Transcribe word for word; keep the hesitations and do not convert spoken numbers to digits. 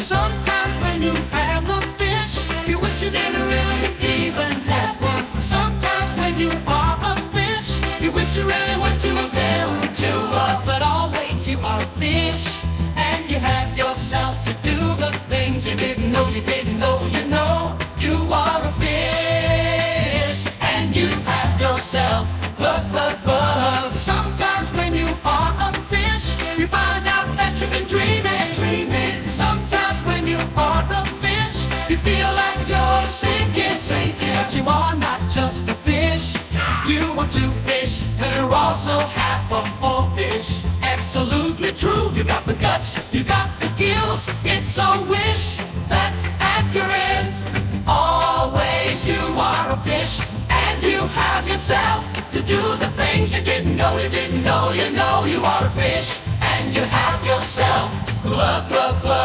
Sometimes when you have the fish, you wish you didn't really even have one. Sometimes when you are a fish, you wish you really went to a veil to a. But always you are a fish, and you have yourself to do the things you didn't know you didn't know you know. You are a fish, and you have yourself. Look, look, look. Sometimes when you are a fish, you find out that you've been dreaming, dreaming. Sometimes when you are the fish, you feel like you're sinking, sinking. But you are not just a fish, you are two fish, and you're also half of four fish. Absolutely true, you got the guts, you got the gills, it's a wish that's accurate. Always you are a fish, and you have yourself to do the things you didn't know you didn't know you know. You are a fish, and you have yourself. Look, look, look.